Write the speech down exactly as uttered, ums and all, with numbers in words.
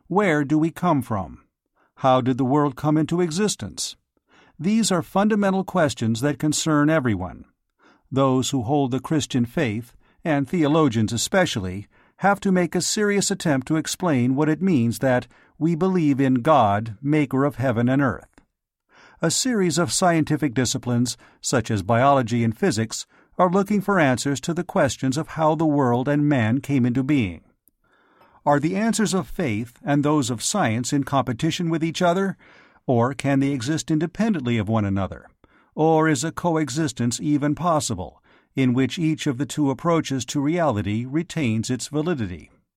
Where do we come from? How did the world come into existence? These are fundamental questions that concern everyone. Those who hold the Christian faith, and theologians especially, have to make a serious attempt to explain what it means that we believe in God, maker of heaven and earth. A series of scientific disciplines, such as biology and physics, are looking for answers to the questions of how the world and man came into being. Are the answers of faith and those of science in competition with each other, or can they exist independently of one another? Or is a coexistence even possible, in which each of the two approaches to reality retains its validity?